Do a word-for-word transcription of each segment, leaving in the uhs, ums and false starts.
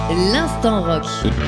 L'instant rock.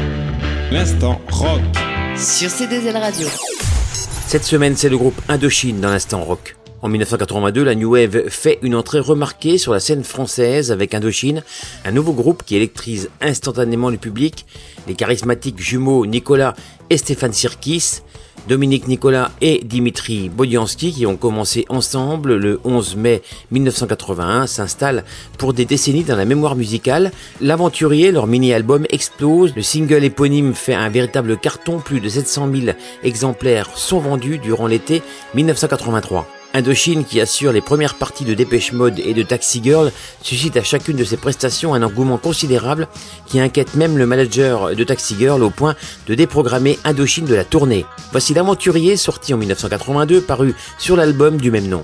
L'instant rock. Sur C deux L Radio. Cette semaine, c'est le groupe Indochine dans l'instant rock. En dix-neuf cent quatre-vingt-deux, la New Wave fait une entrée remarquée sur la scène française avec Indochine, un nouveau groupe qui électrise instantanément le public. Les charismatiques jumeaux Nicolas et Stéphane Sirkis, Dominique Nicolas et Dimitri Bodiansky, qui ont commencé ensemble le onze mai mille neuf cent quatre-vingt-un, s'installent pour des décennies dans la mémoire musicale. L'Aventurier, leur mini-album, explose. Le single éponyme fait un véritable carton. Plus de sept cent mille exemplaires sont vendus durant l'été mille neuf cent quatre-vingt-trois. Indochine, qui assure les premières parties de Dépêche Mode et de Taxi Girl, suscite à chacune de ses prestations un engouement considérable qui inquiète même le manager de Taxi Girl au point de déprogrammer Indochine de la tournée. Voici l'Aventurier, sorti en dix-neuf cent quatre-vingt-deux, paru sur l'album du même nom.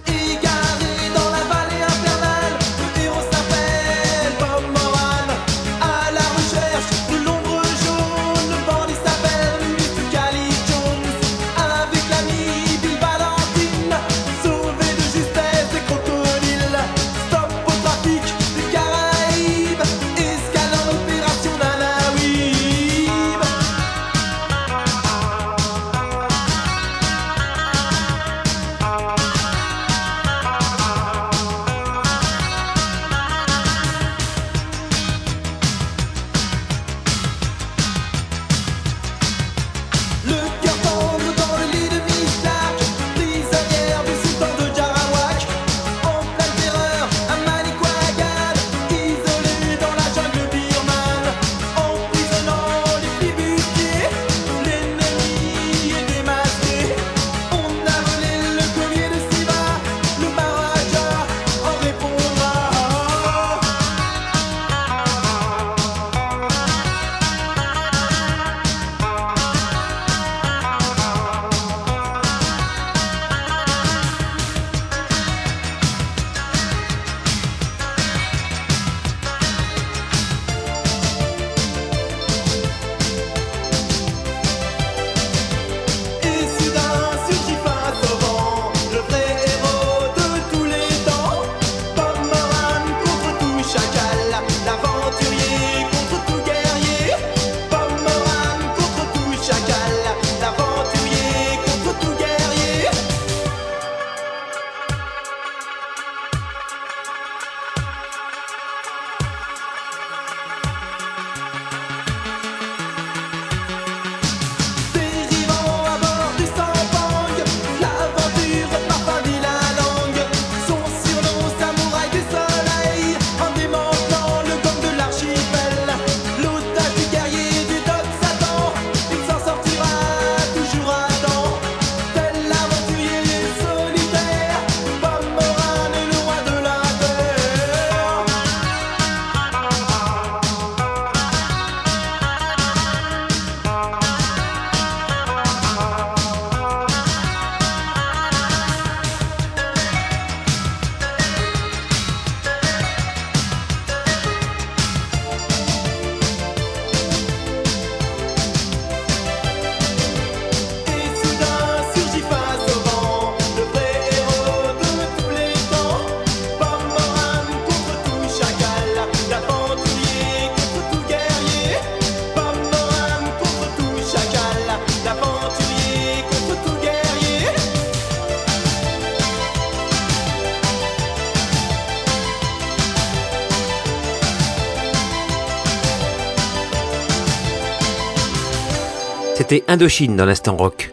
C'était Indochine dans l'instant rock.